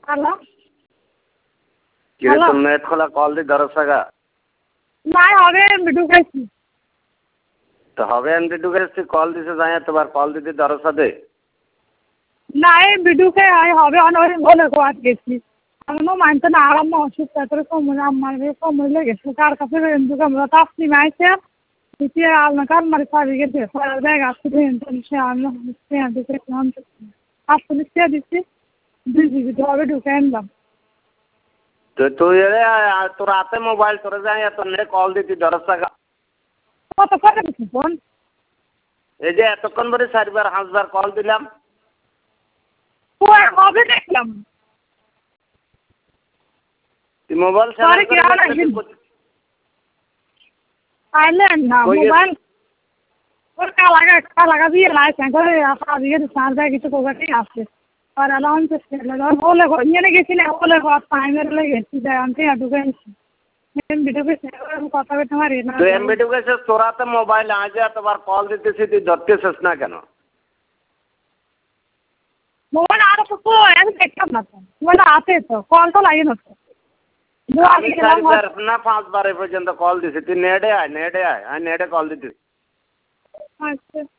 hello কিরে hello তোর net খোলা কল দি ধরসাগা নাই হবে আমি ঢুকাইছি তো হবে এমনি ঢুকেছি কল দিছে যাই তোমার কল দিতে ধরসা দে নাই বিডুকে হবে অনেক বলে গোয়াত গেছি এমনও মানতে না আরাম অসুস্থ করে সময় আমার সময় লেগেছে কার কাছে রেন্দুকে আমরা তাপসি মাইছে দ্বিতীয় আলনাকার মারি সারি গেছে ফেরার ব্যাগ আসছে সে আমি দিতে আসলে সে দিচ্ছি 2 GB তো হবে ঢুকে আনলাম তো তুই তোর হাতে মোবাইল তোরে যাই তোর নেট কল দিতে ধরসাগা কত করে দিচ্ছি ফোন এই যে এতক্ষণ ধরে 4বার 5বার কল দিলাম হবে দেখলাম তুই মোবাইল সরি কি আইলেন না মোবাইল ওর কালাগা দিয়ে লাইছেন করে আজকে সার যায় কিছু কোগাটি আছে আর অ্যালাউন্স বলে নিয়ে গেছিলে বলে টাইমের লেগেছি যাই আমি ঢুকে ভিডিওকে কথা বলতে পারি না তুই এমবি ঢুকেছে তোরাতে মোবাইল আজ তোমার কল দিতেছি তুই ধরতেছিস না কেন মোবাইল আর তো আমি দেখলাম না তো মোবাইল আছে তো কল তো লাগে না তো আমি 4বার না 5বার পর্যন্ত কল দিছি তুই নেটে আয় আমি নেটে কল দিতেছি আচ্ছা